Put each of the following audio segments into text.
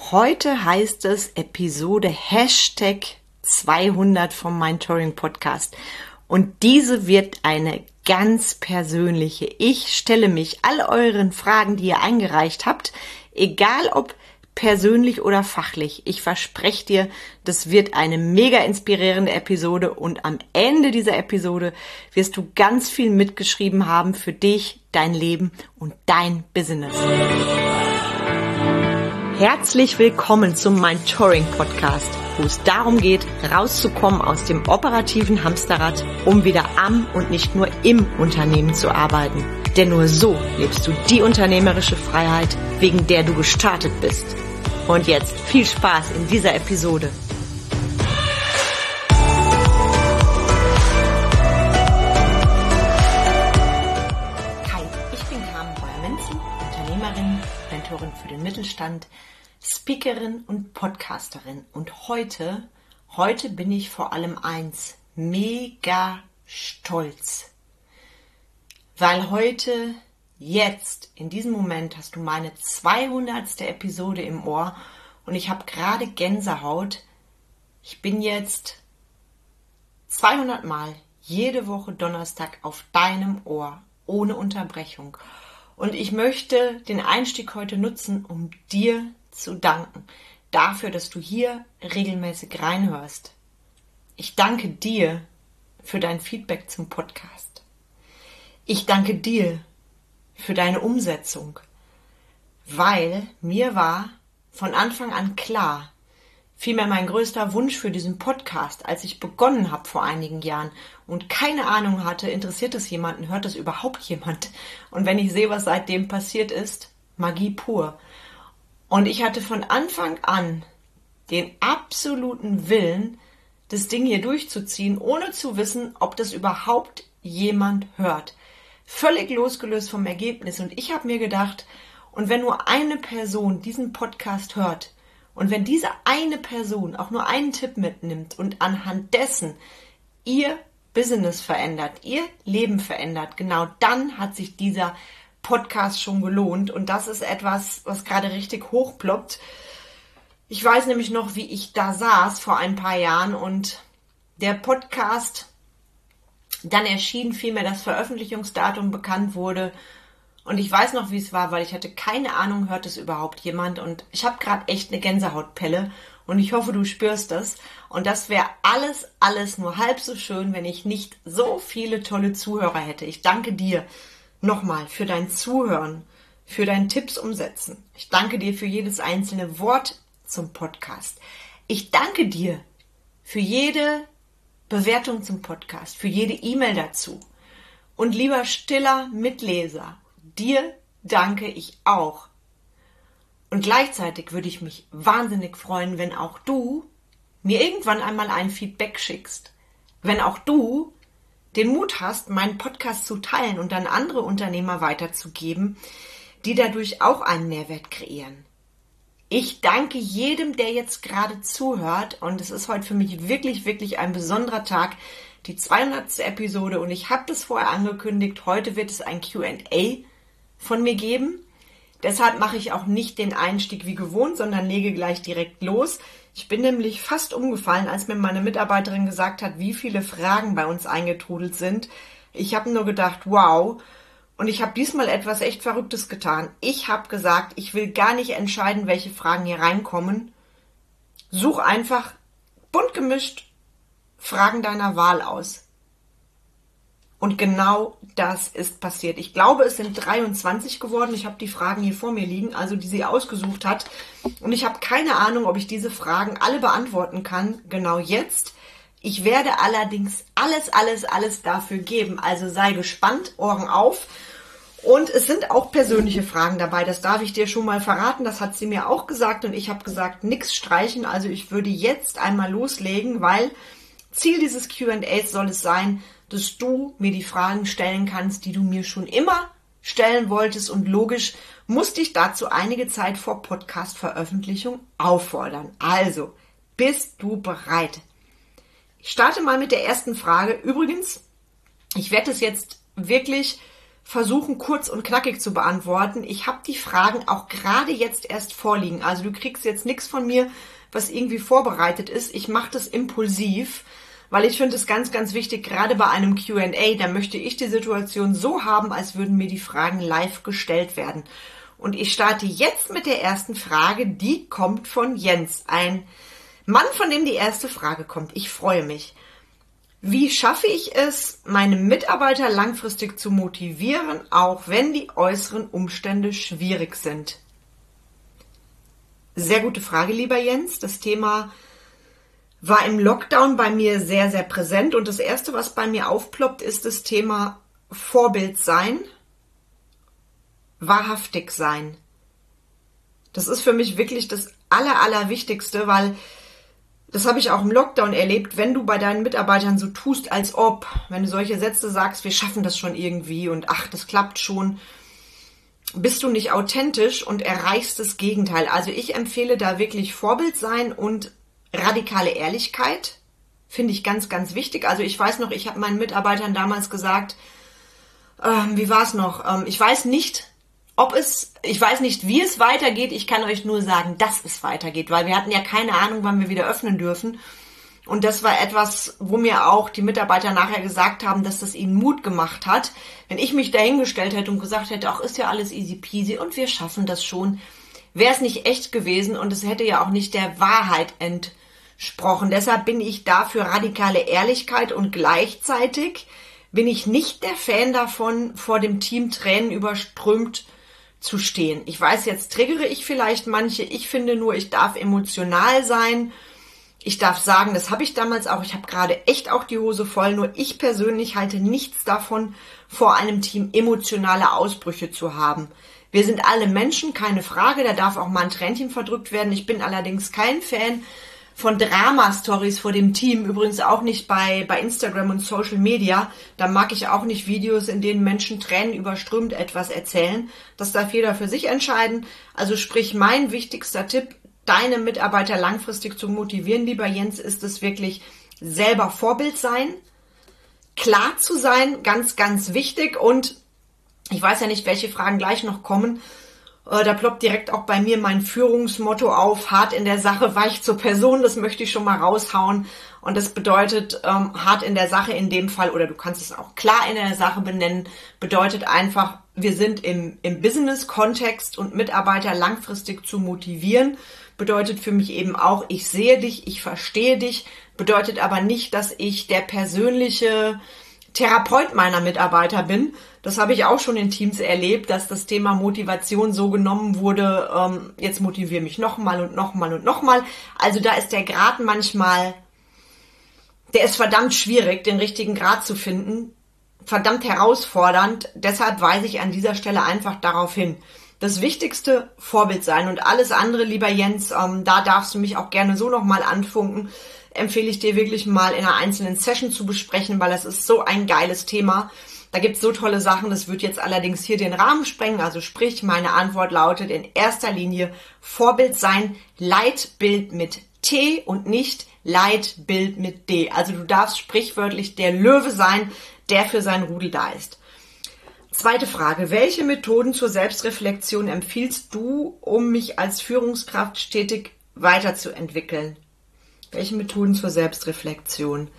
Heute heißt es Episode #200 vom Mindtouring Podcast. Und diese wird eine ganz persönliche. Ich stelle mich all euren Fragen, die ihr eingereicht habt, egal ob persönlich oder fachlich. Ich verspreche dir, das wird eine mega inspirierende Episode und am Ende dieser Episode wirst du ganz viel mitgeschrieben haben für dich, dein Leben und dein Business. Herzlich willkommen zum Mindtouring Podcast, wo es darum geht, rauszukommen aus dem operativen Hamsterrad, um wieder am und nicht nur im Unternehmen zu arbeiten. Denn nur so lebst du die unternehmerische Freiheit, wegen der du gestartet bist. Und jetzt viel Spaß in dieser Episode. Hi, ich bin Carmen Breuer-Menzel, Unternehmerin, Mentorin für den Mittelstand, Speakerin und Podcasterin. Und heute bin ich vor allem mega stolz. Weil heute, jetzt, in diesem Moment hast du meine 200. Episode im Ohr und ich habe gerade Gänsehaut. Ich bin jetzt 200 Mal jede Woche Donnerstag auf deinem Ohr, ohne Unterbrechung. Und ich möchte den Einstieg heute nutzen, um dir zu danken. Dafür, dass du hier regelmäßig reinhörst. Ich danke dir für dein Feedback zum Podcast. Ich danke dir für deine Umsetzung, weil mir war von Anfang an klar, vielmehr mein größter Wunsch für diesen Podcast, als ich begonnen habe vor einigen Jahren und keine Ahnung hatte, interessiert es jemanden, hört es überhaupt jemand? Und wenn ich sehe, was seitdem passiert ist, Magie pur. Und ich hatte von Anfang an den absoluten Willen, das Ding hier durchzuziehen, ohne zu wissen, ob das überhaupt jemand hört. Völlig losgelöst vom Ergebnis. Und ich habe mir gedacht, und wenn nur eine Person diesen Podcast hört und wenn diese eine Person auch nur einen Tipp mitnimmt und anhand dessen ihr Business verändert, ihr Leben verändert, genau dann hat sich dieser Podcast schon gelohnt. Und das ist etwas, was gerade richtig hochploppt. Ich weiß nämlich noch, wie ich da saß vor ein paar Jahren und der Podcast dann erschien, vielmehr das Veröffentlichungsdatum bekannt wurde. Und ich weiß noch, wie es war, weil ich hatte keine Ahnung, hört es überhaupt jemand. Und ich habe gerade echt eine Gänsehautpelle und ich hoffe, du spürst das. Und das wäre alles nur halb so schön, wenn ich nicht so viele tolle Zuhörer hätte. Ich danke dir nochmal für dein Zuhören, für dein Tipps umsetzen. Ich danke dir für jedes einzelne Wort zum Podcast. Ich danke dir für jede Bewertung zum Podcast, für jede E-Mail dazu. Und lieber stiller Mitleser, dir danke ich auch. Und gleichzeitig würde ich mich wahnsinnig freuen, wenn auch du mir irgendwann einmal ein Feedback schickst. Wenn auch du den Mut hast, meinen Podcast zu teilen und dann andere Unternehmer weiterzugeben, die dadurch auch einen Mehrwert kreieren. Ich danke jedem, der jetzt gerade zuhört und es ist heute für mich wirklich ein besonderer Tag, die 200. Episode und ich habe das vorher angekündigt, heute wird es ein Q&A von mir geben. Deshalb mache ich auch nicht den Einstieg wie gewohnt, sondern lege gleich direkt los. Ich bin nämlich fast umgefallen, als mir meine Mitarbeiterin gesagt hat, wie viele Fragen bei uns eingetrudelt sind. Ich habe nur gedacht, wow. Und ich habe diesmal etwas echt Verrücktes getan. Ich habe gesagt, ich will gar nicht entscheiden, welche Fragen hier reinkommen. Such einfach bunt gemischt Fragen deiner Wahl aus. Und genau das ist passiert. Ich glaube, es sind 23 geworden. Ich habe die Fragen hier vor mir liegen, also die sie ausgesucht hat. Und ich habe keine Ahnung, ob ich diese Fragen alle beantworten kann, genau jetzt. Ich werde allerdings alles dafür geben. Also sei gespannt, Ohren auf. Und es sind auch persönliche Fragen dabei, das darf ich dir schon mal verraten, das hat sie mir auch gesagt und ich habe gesagt, nix streichen, also ich würde jetzt einmal loslegen, weil Ziel dieses Q&As soll es sein, dass du mir die Fragen stellen kannst, die du mir schon immer stellen wolltest und logisch musste ich dazu einige Zeit vor Podcast-Veröffentlichung auffordern. Also, bist du bereit? Ich starte mal mit der ersten Frage. Übrigens, ich werde es jetzt wirklich versuchen, kurz und knackig zu beantworten. Ich habe die Fragen auch gerade jetzt erst vorliegen. Also du kriegst jetzt nichts von mir, was irgendwie vorbereitet ist. Ich mache das impulsiv, weil ich finde es ganz, ganz wichtig, gerade bei einem Q&A, da möchte ich die Situation so haben, als würden mir die Fragen live gestellt werden. Und ich starte jetzt mit der ersten Frage, die kommt von Jens, ein Mann, von dem die erste Frage kommt. Ich freue mich. Wie schaffe ich es, meine Mitarbeiter langfristig zu motivieren, auch wenn die äußeren Umstände schwierig sind? Sehr gute Frage, lieber Jens. Das Thema war im Lockdown bei mir sehr, sehr präsent. Und das Erste, was bei mir aufploppt, ist das Thema Vorbild sein, wahrhaftig sein. Das ist für mich wirklich das Allerwichtigste, weil das habe ich auch im Lockdown erlebt, wenn du bei deinen Mitarbeitern so tust, als ob, wenn du solche Sätze sagst, wir schaffen das schon irgendwie und ach, das klappt schon, bist du nicht authentisch und erreichst das Gegenteil. Also ich empfehle da wirklich Vorbild sein und radikale Ehrlichkeit, finde ich ganz, ganz wichtig. Also ich weiß noch, ich habe meinen Mitarbeitern damals gesagt, wie war es noch? Ich weiß nicht, wie es weitergeht. Ich kann euch nur sagen, dass es weitergeht, weil wir hatten ja keine Ahnung, wann wir wieder öffnen dürfen. Und das war etwas, wo mir auch die Mitarbeiter nachher gesagt haben, dass das ihnen Mut gemacht hat. Wenn ich mich dahingestellt hätte und gesagt hätte, ach, ist ja alles easy peasy und wir schaffen das schon, wäre es nicht echt gewesen und es hätte ja auch nicht der Wahrheit entsprochen. Deshalb bin ich da für radikale Ehrlichkeit und gleichzeitig bin ich nicht der Fan davon, vor dem Team Tränen überströmt zu stehen. Ich weiß, jetzt triggere ich vielleicht manche. Ich finde nur, ich darf emotional sein. Ich darf sagen, das habe ich damals auch. Ich habe gerade echt auch die Hose voll. Nur ich persönlich halte nichts davon, vor einem Team emotionale Ausbrüche zu haben. Wir sind alle Menschen, keine Frage. Da darf auch mal ein Tränchen verdrückt werden. Ich bin allerdings kein Fan von Drama-Stories vor dem Team, übrigens auch nicht bei Instagram und Social Media. Da mag ich auch nicht Videos, in denen Menschen Tränen überströmt etwas erzählen. Das darf jeder für sich entscheiden. Also sprich, mein wichtigster Tipp, deine Mitarbeiter langfristig zu motivieren, lieber Jens, ist es wirklich selber Vorbild sein, klar zu sein, ganz, ganz wichtig. Und ich weiß ja nicht, welche Fragen gleich noch kommen. Da ploppt direkt auch bei mir mein Führungsmotto auf, hart in der Sache, weich zur Person, das möchte ich schon mal raushauen. Und das bedeutet, hart in der Sache in dem Fall, oder du kannst es auch klar in der Sache benennen, bedeutet einfach, wir sind im Business-Kontext und Mitarbeiter langfristig zu motivieren. Bedeutet für mich eben auch, ich sehe dich, ich verstehe dich, bedeutet aber nicht, dass ich der persönliche Therapeut meiner Mitarbeiter bin. Das habe ich auch schon in Teams erlebt, dass das Thema Motivation so genommen wurde, jetzt motiviere mich nochmal und nochmal und nochmal. Also da ist der Grad manchmal, der ist verdammt schwierig, den richtigen Grad zu finden, verdammt herausfordernd. Deshalb weise ich an dieser Stelle einfach darauf hin. Das Wichtigste, Vorbild sein, und alles andere, lieber Jens, da darfst du mich auch gerne so nochmal anfunken, empfehle ich dir wirklich mal in einer einzelnen Session zu besprechen, weil das ist so ein geiles Thema. Da gibt es so tolle Sachen, das wird jetzt allerdings hier den Rahmen sprengen. Also sprich, meine Antwort lautet in erster Linie Vorbild sein, Leitbild mit T und nicht Leitbild mit D. Also du darfst sprichwörtlich der Löwe sein, der für sein Rudel da ist. Zweite Frage, welche Methoden zur Selbstreflexion empfiehlst du, um mich als Führungskraft stetig weiterzuentwickeln? Welche Methoden zur Selbstreflexion?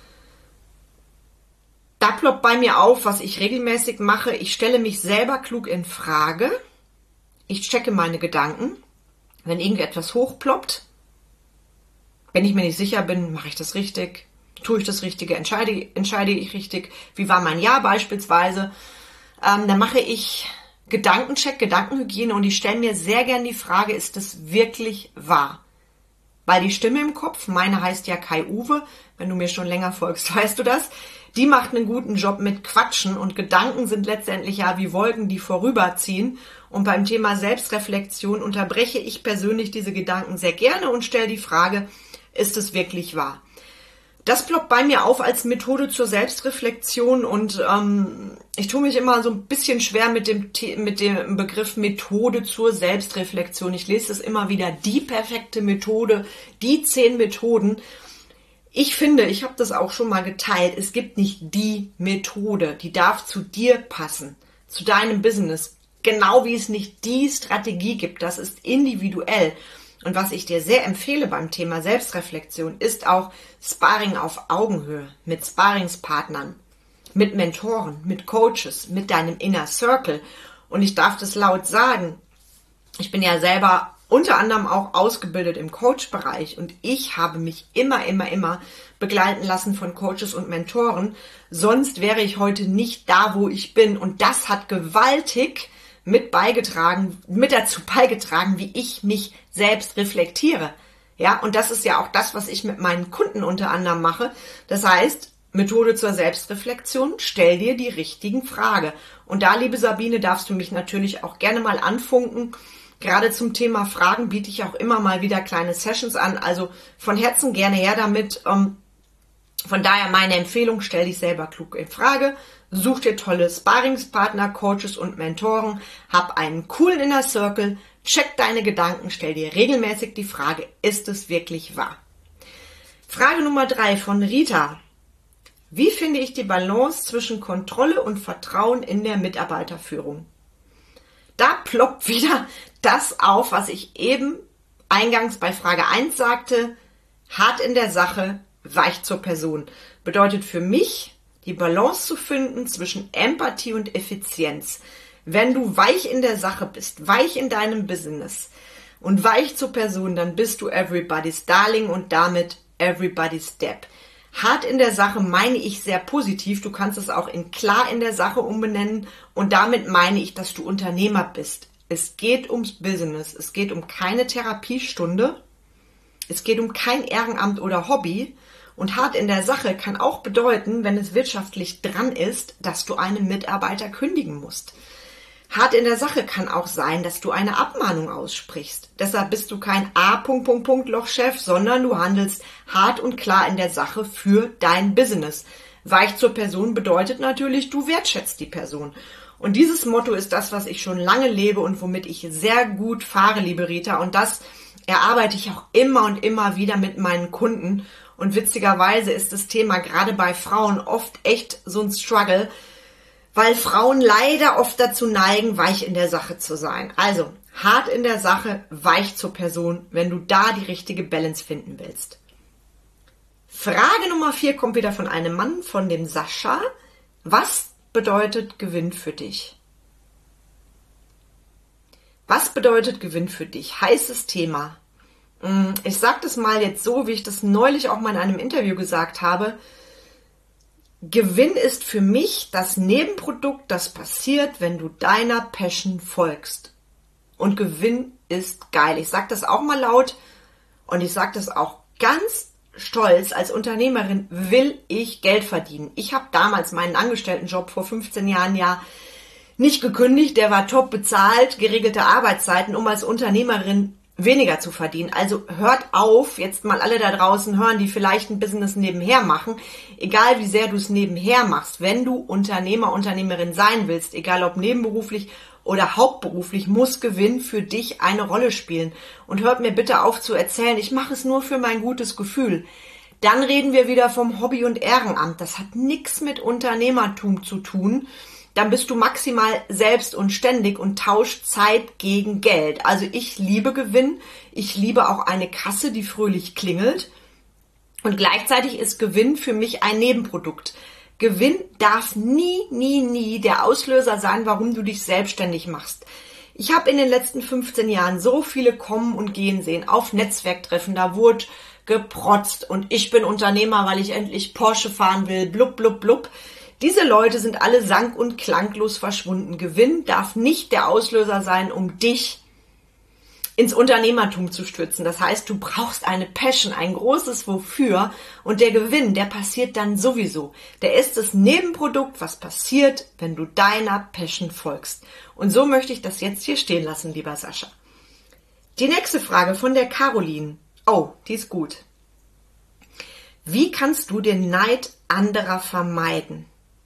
Da ploppt bei mir auf, was ich regelmäßig mache. Ich stelle mich selber klug in Frage. Ich checke meine Gedanken. Wenn irgendetwas hochploppt, wenn ich mir nicht sicher bin, mache ich das richtig? Tue ich das Richtige? Entscheide ich richtig? Wie war mein Jahr beispielsweise? Dann mache ich Gedankencheck, Gedankenhygiene und ich stelle mir sehr gern die Frage, ist das wirklich wahr? Weil die Stimme im Kopf, meine heißt ja Kai-Uwe, wenn du mir schon länger folgst, weißt du das, die macht einen guten Job mit Quatschen und Gedanken sind letztendlich ja wie Wolken, die vorüberziehen. Und beim Thema Selbstreflexion unterbreche ich persönlich diese Gedanken sehr gerne und stelle die Frage, ist es wirklich wahr? Das ploppt bei mir auf als Methode zur Selbstreflexion und ich tue mich immer so ein bisschen schwer mit dem Begriff Methode zur Selbstreflexion. Ich lese es immer wieder, die perfekte Methode, die 10 Methoden. Ich finde, ich habe das auch schon mal geteilt, es gibt nicht die Methode, die darf zu dir passen. zu deinem Business. Genau wie es nicht die Strategie gibt, das ist individuell. Und was ich dir sehr empfehle beim Thema Selbstreflexion, ist auch Sparring auf Augenhöhe mit Sparringspartnern, mit Mentoren, mit Coaches, mit deinem Inner Circle. Und ich darf das laut sagen, ich bin ja selber unter anderem auch ausgebildet im Coach-Bereich und ich habe mich immer begleiten lassen von Coaches und Mentoren. Sonst wäre ich heute nicht da, wo ich bin. Und das hat gewaltig mit dazu beigetragen, wie ich mich selbst reflektiere. Ja, und das ist ja auch das, was ich mit meinen Kunden unter anderem mache. Das heißt, Methode zur Selbstreflexion, stell dir die richtigen Fragen. Und da, liebe Sabine, darfst du mich natürlich auch gerne mal anfunken. Gerade zum Thema Fragen biete ich auch immer mal wieder kleine Sessions an. Also von Herzen gerne her damit. Von daher meine Empfehlung, stell dich selber klug in Frage. Such dir tolle Sparringspartner, Coaches und Mentoren. Hab einen coolen Inner Circle. Check deine Gedanken. Stell dir regelmäßig die Frage, ist es wirklich wahr? Frage Nummer 3 von Rita. Wie finde ich die Balance zwischen Kontrolle und Vertrauen in der Mitarbeiterführung? Da ploppt wieder das auf, was ich eben eingangs bei Frage 1 sagte. Hart in der Sache, weich zur Person. Bedeutet für mich, die Balance zu finden zwischen Empathie und Effizienz. Wenn du weich in der Sache bist, weich in deinem Business und weich zur Person, dann bist du everybody's darling und damit everybody's Depp. Hart in der Sache meine ich sehr positiv. Du kannst es auch in klar in der Sache umbenennen und damit meine ich, dass du Unternehmer bist. Es geht ums Business. Es geht um keine Therapiestunde. Es geht um kein Ehrenamt oder Hobby. Und hart in der Sache kann auch bedeuten, wenn es wirtschaftlich dran ist, dass du einen Mitarbeiter kündigen musst. Hart in der Sache kann auch sein, dass du eine Abmahnung aussprichst. Deshalb bist du kein Lochchef, sondern du handelst hart und klar in der Sache für dein Business. Weich zur Person bedeutet natürlich, du wertschätzt die Person. Und dieses Motto ist das, was ich schon lange lebe und womit ich sehr gut fahre, liebe Rita. Und das erarbeite ich auch immer und immer wieder mit meinen Kunden. Und witzigerweise ist das Thema gerade bei Frauen oft echt so ein Struggle, weil Frauen leider oft dazu neigen, weich in der Sache zu sein. Also, hart in der Sache, weich zur Person, wenn du da die richtige Balance finden willst. Frage Nummer 4 kommt wieder von einem Mann, von dem Sascha. Was bedeutet Gewinn für dich? Was bedeutet Gewinn für dich? Heißes Thema. Ich sage das mal jetzt so, wie ich das neulich auch mal in einem Interview gesagt habe. Gewinn ist für mich das Nebenprodukt, das passiert, wenn du deiner Passion folgst. Und Gewinn ist geil. Ich sage das auch mal laut und ich sage das auch ganz stolz. Als Unternehmerin will ich Geld verdienen. Ich habe damals meinen Angestelltenjob vor 15 Jahren ja nicht gekündigt. Der war top bezahlt, geregelte Arbeitszeiten, um als Unternehmerin weniger zu verdienen. Also hört auf, jetzt mal alle da draußen hören, die vielleicht ein Business nebenher machen. Egal wie sehr du es nebenher machst, wenn du Unternehmer, Unternehmerin sein willst, egal ob nebenberuflich oder hauptberuflich, muss Gewinn für dich eine Rolle spielen. Und hört mir bitte auf zu erzählen, ich mache es nur für mein gutes Gefühl. Dann reden wir wieder vom Hobby und Ehrenamt. Das hat nichts mit Unternehmertum zu tun. Dann bist du maximal selbst und ständig und tauscht Zeit gegen Geld. Also ich liebe Gewinn. Ich liebe auch eine Kasse, die fröhlich klingelt. Und gleichzeitig ist Gewinn für mich ein Nebenprodukt. Gewinn darf nie der Auslöser sein, warum du dich selbstständig machst. Ich habe in den letzten 15 Jahren so viele kommen und gehen sehen auf Netzwerktreffen. Da wurde geprotzt und ich bin Unternehmer, weil ich endlich Porsche fahren will, blub, blub, blub. Diese Leute sind alle sang- und klanglos verschwunden. Gewinn darf nicht der Auslöser sein, um dich ins Unternehmertum zu stürzen. Das heißt, du brauchst eine Passion, ein großes Wofür. Und der Gewinn, der passiert dann sowieso. Der ist das Nebenprodukt, was passiert, wenn du deiner Passion folgst. Und so möchte ich das jetzt hier stehen lassen, lieber Sascha. Die nächste Frage von der Caroline. Oh, die ist gut. Wie kannst du den Neid anderer vermeiden?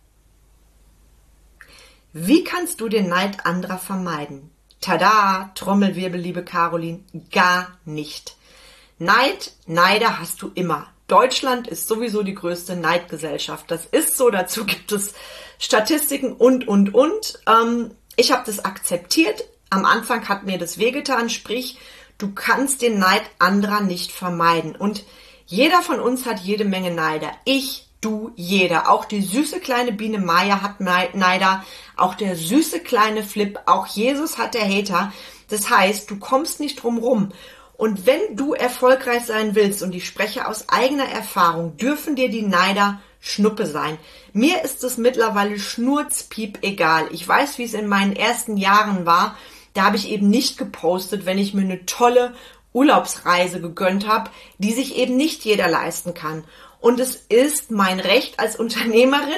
Wie kannst du den Neid anderer vermeiden? Tada, Trommelwirbel, liebe Caroline, gar nicht. Neider hast du immer. Deutschland ist sowieso die größte Neidgesellschaft. Das ist so, dazu gibt es Statistiken und. Ich habe das akzeptiert. Am Anfang hat mir das wehgetan, sprich, du kannst den Neid anderer nicht vermeiden. Und jeder von uns hat jede Menge Neider. Ich, du, jeder. Auch die süße kleine Biene Maya hat Neider. Auch der süße kleine Flip. Auch Jesus hat der Hater. Das heißt, du kommst nicht drum rum. Und wenn du erfolgreich sein willst, und ich spreche aus eigener Erfahrung, dürfen dir die Neider Schnuppe sein. Mir ist es mittlerweile schnurzpiep egal. Ich weiß, wie es in meinen ersten Jahren war. Da habe ich eben nicht gepostet, wenn ich mir eine tolle Urlaubsreise gegönnt habe, die sich eben nicht jeder leisten kann. Und es ist mein Recht als Unternehmerin,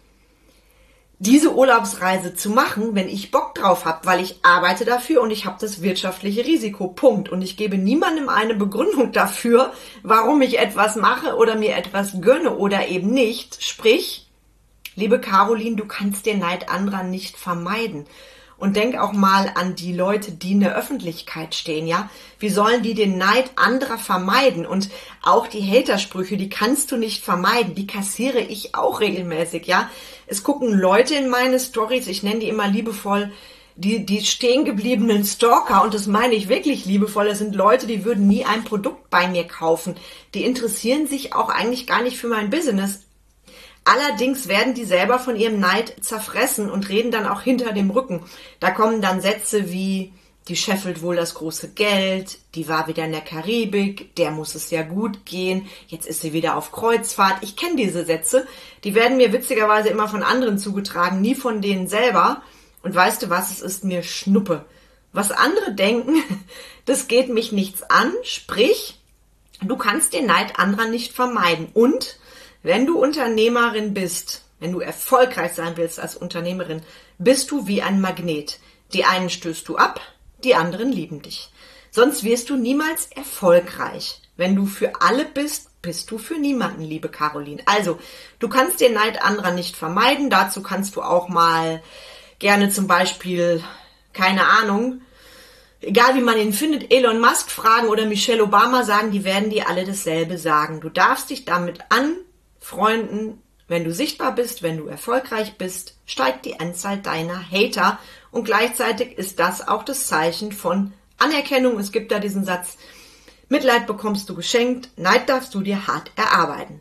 diese Urlaubsreise zu machen, wenn ich Bock drauf habe, weil ich arbeite dafür und ich habe das wirtschaftliche Risiko. Punkt. Und ich gebe niemandem eine Begründung dafür, warum ich etwas mache oder mir etwas gönne oder eben nicht. Sprich, liebe Caroline, du kannst den Neid anderer nicht vermeiden. Und denk auch mal an die Leute, die in der Öffentlichkeit stehen, ja. Wie sollen die den Neid anderer vermeiden? Und auch die Hatersprüche, die kannst du nicht vermeiden. Die kassiere ich auch regelmäßig, ja. Es gucken Leute in meine Stories, ich nenne die immer liebevoll, die stehen gebliebenen Stalker. Und das meine ich wirklich liebevoll. Das sind Leute, die würden nie ein Produkt bei mir kaufen. Die interessieren sich auch eigentlich gar nicht für mein Business. Allerdings werden die selber von ihrem Neid zerfressen und reden dann auch hinter dem Rücken. Da kommen dann Sätze wie, die scheffelt wohl das große Geld, die war wieder in der Karibik, der muss es ja gut gehen, jetzt ist sie wieder auf Kreuzfahrt. Ich kenne diese Sätze, die werden mir witzigerweise immer von anderen zugetragen, nie von denen selber. Und weißt du was, es ist mir Schnuppe. Was andere denken, das geht mich nichts an, sprich, du kannst den Neid anderer nicht vermeiden. Und wenn du Unternehmerin bist, wenn du erfolgreich sein willst als Unternehmerin, bist du wie ein Magnet. Die einen stößt du ab, die anderen lieben dich. Sonst wirst du niemals erfolgreich. Wenn du für alle bist, bist du für niemanden, liebe Caroline. Also, du kannst den Neid anderer nicht vermeiden. Dazu kannst du auch mal gerne zum Beispiel, keine Ahnung, egal wie man ihn findet, Elon Musk fragen oder Michelle Obama sagen, die werden dir alle dasselbe sagen. Du darfst dich damit anfreunden, wenn du sichtbar bist, wenn du erfolgreich bist, steigt die Anzahl deiner Hater und gleichzeitig ist das auch das Zeichen von Anerkennung. Es gibt da diesen Satz, Mitleid bekommst du geschenkt, Neid darfst du dir hart erarbeiten.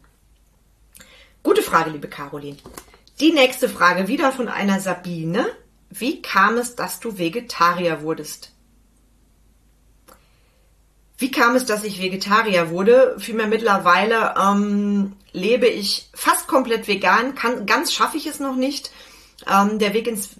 Gute Frage, liebe Caroline. Die nächste Frage, wieder von einer Sabine. Wie kam es, dass du Vegetarier wurdest? Wie kam es, dass ich Vegetarier wurde? Vielmehr mittlerweile lebe ich fast komplett vegan. Ganz schaffe ich es noch nicht. Der Weg ins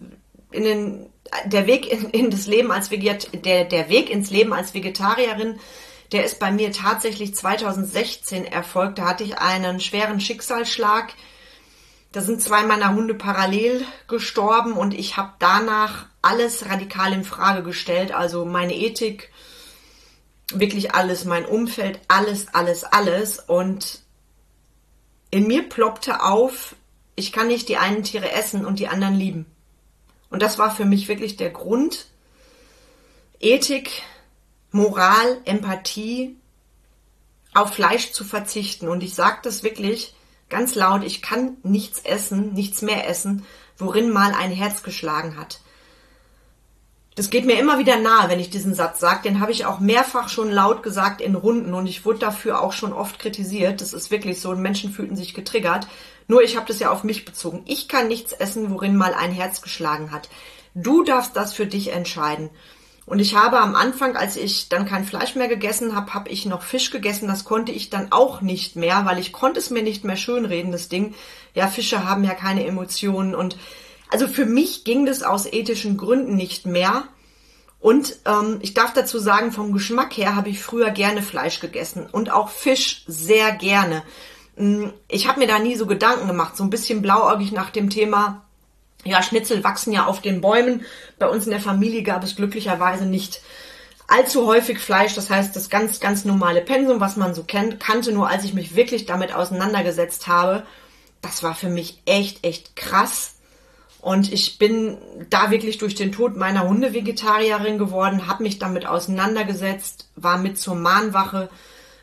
Leben als Vegetarierin, der ist bei mir tatsächlich 2016 erfolgt. Da hatte ich einen schweren Schicksalsschlag. Da sind 2 meiner Hunde parallel gestorben und ich habe danach alles radikal in Frage gestellt. Also meine Ethik, wirklich alles, mein Umfeld, alles. Und in mir ploppte auf, ich kann nicht die einen Tiere essen und die anderen lieben. Und das war für mich wirklich der Grund, Ethik, Moral, Empathie, auf Fleisch zu verzichten. Und ich sage das wirklich ganz laut, ich kann nichts mehr essen, worin mal ein Herz geschlagen hat. Das geht mir immer wieder nahe, wenn ich diesen Satz sage. Den habe ich auch mehrfach schon laut gesagt in Runden und ich wurde dafür auch schon oft kritisiert. Das ist wirklich so, Menschen fühlten sich getriggert. Nur ich habe das ja auf mich bezogen. Ich kann nichts essen, worin mal ein Herz geschlagen hat. Du darfst das für dich entscheiden. Und ich habe am Anfang, als ich dann kein Fleisch mehr gegessen habe, habe ich noch Fisch gegessen. Das konnte ich dann auch nicht mehr, weil ich konnte es mir nicht mehr schönreden, das Ding. Ja, Fische haben ja keine Emotionen und also für mich ging das aus ethischen Gründen nicht mehr. Und ich darf dazu sagen, vom Geschmack her habe ich früher gerne Fleisch gegessen und auch Fisch sehr gerne. Ich habe mir da nie so Gedanken gemacht, so ein bisschen blauäugig nach dem Thema, ja, Schnitzel wachsen ja auf den Bäumen. Bei uns in der Familie gab es glücklicherweise nicht allzu häufig Fleisch. Das heißt, das ganz, ganz normale Pensum, was man so kannte, nur als ich mich wirklich damit auseinandergesetzt habe, das war für mich echt krass. Und ich bin da wirklich durch den Tod meiner Hunde Vegetarierin geworden, habe mich damit auseinandergesetzt, war mit zur Mahnwache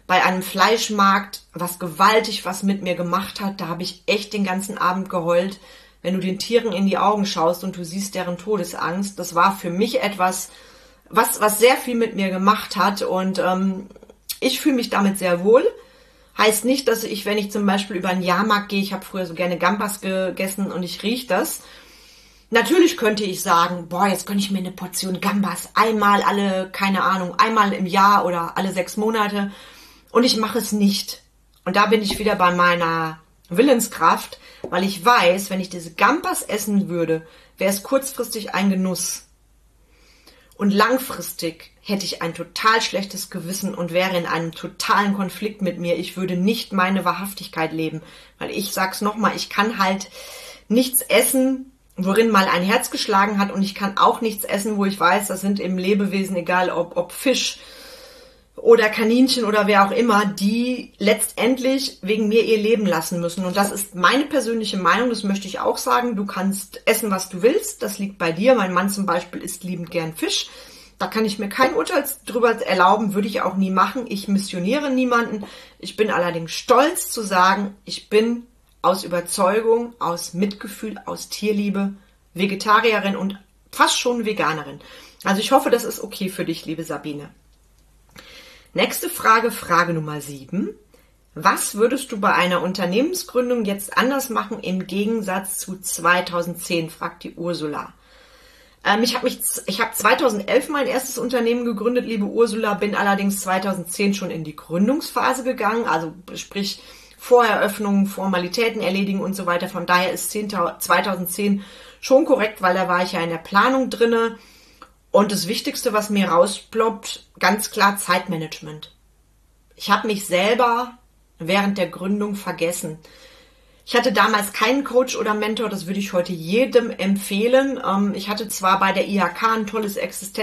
bei einem Fleischmarkt, was gewaltig was mit mir gemacht hat. Da habe ich echt den ganzen Abend geheult. Wenn du den Tieren in die Augen schaust und du siehst deren Todesangst, das war für mich etwas, was sehr viel mit mir gemacht hat. Und ich fühle mich damit sehr wohl. Heißt nicht, dass ich, wenn ich zum Beispiel über einen Jahrmarkt gehe, ich habe früher so gerne Gambas gegessen und ich rieche das. Natürlich könnte ich sagen, boah, jetzt gönne ich mir eine Portion Gambas einmal einmal im Jahr oder alle 6 Monate. Und ich mache es nicht. Und da bin ich wieder bei meiner Willenskraft, weil ich weiß, wenn ich diese Gambas essen würde, wäre es kurzfristig ein Genuss. Und langfristig hätte ich ein total schlechtes Gewissen und wäre in einem totalen Konflikt mit mir. Ich würde nicht meine Wahrhaftigkeit leben. Weil ich sag's nochmal, ich kann halt nichts essen, worin mal ein Herz geschlagen hat. Und ich kann auch nichts essen, wo ich weiß, das sind eben Lebewesen, egal ob Fisch oder Kaninchen oder wer auch immer, die letztendlich wegen mir ihr Leben lassen müssen. Und das ist meine persönliche Meinung, das möchte ich auch sagen. Du kannst essen, was du willst, das liegt bei dir. Mein Mann zum Beispiel isst liebend gern Fisch. Da kann ich mir kein Urteil drüber erlauben, würde ich auch nie machen. Ich missioniere niemanden. Ich bin allerdings stolz zu sagen, ich bin aus Überzeugung, aus Mitgefühl, aus Tierliebe Vegetarierin und fast schon Veganerin. Also ich hoffe, das ist okay für dich, liebe Sabine. Nächste Frage, Frage Nummer 7. Was würdest du bei einer Unternehmensgründung jetzt anders machen im Gegensatz zu 2010, fragt die Ursula. Ich habe 2011 mein erstes Unternehmen gegründet, liebe Ursula, bin allerdings 2010 schon in die Gründungsphase gegangen, also sprich Voreröffnungen, Formalitäten erledigen und so weiter. Von daher ist 2010 schon korrekt, weil da war ich ja in der Planung drinne. Und das Wichtigste, was mir rausploppt, ganz klar Zeitmanagement. Ich habe mich selber während der Gründung vergessen. Ich hatte damals keinen Coach oder Mentor, das würde ich heute jedem empfehlen. Ich hatte zwar bei der IHK ein tolles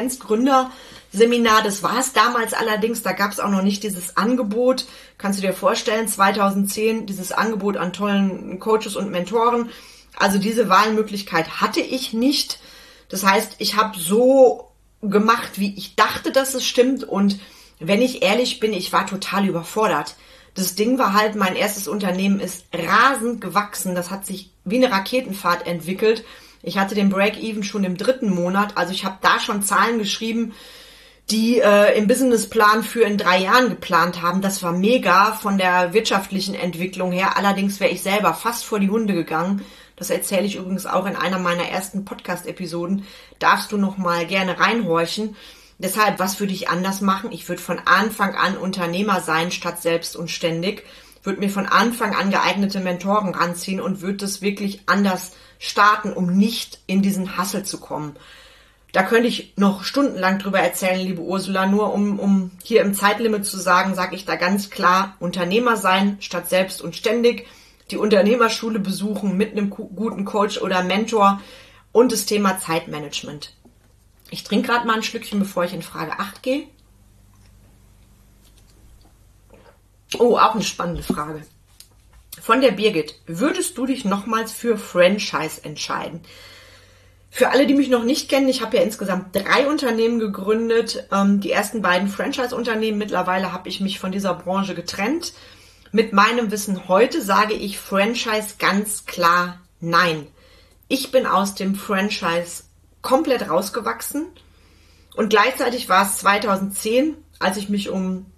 Existenzgründerseminar, das war es damals allerdings, da gab es auch noch nicht dieses Angebot. Kannst du dir vorstellen, 2010 dieses Angebot an tollen Coaches und Mentoren. Also diese Wahlmöglichkeit hatte ich nicht. Das heißt, ich habe so gemacht, wie ich dachte, dass es stimmt. Und wenn ich ehrlich bin, ich war total überfordert. Das Ding war halt, mein erstes Unternehmen ist rasend gewachsen. Das hat sich wie eine Raketenfahrt entwickelt. Ich hatte den Break-Even schon im 3. Monat. Also ich habe da schon Zahlen geschrieben, die im Businessplan für in 3 Jahren geplant haben. Das war mega von der wirtschaftlichen Entwicklung her. Allerdings wäre ich selber fast vor die Hunde gegangen. Das erzähle ich übrigens auch in einer meiner ersten Podcast-Episoden. Darfst du noch mal gerne reinhorchen. Deshalb, was würde ich anders machen? Ich würde von Anfang an Unternehmer sein, statt selbst und ständig. Würde mir von Anfang an geeignete Mentoren ranziehen und würde das wirklich anders starten, um nicht in diesen Hassel zu kommen. Da könnte ich noch stundenlang drüber erzählen, liebe Ursula. Nur um hier im Zeitlimit zu sagen, sage ich da ganz klar, Unternehmer sein, statt selbst und ständig. Die Unternehmerschule besuchen mit einem guten Coach oder Mentor und das Thema Zeitmanagement. Ich trinke gerade mal ein Schlückchen, bevor ich in Frage 8 gehe. Oh, auch eine spannende Frage. Von der Birgit. Würdest du dich nochmals für Franchise entscheiden? Für alle, die mich noch nicht kennen, ich habe ja insgesamt 3 Unternehmen gegründet. Die ersten beiden Franchise-Unternehmen. Mittlerweile habe ich mich von dieser Branche getrennt. Mit meinem Wissen heute sage ich Franchise ganz klar nein. Ich bin aus dem Franchise komplett rausgewachsen und gleichzeitig war es 2010, als ich mich mit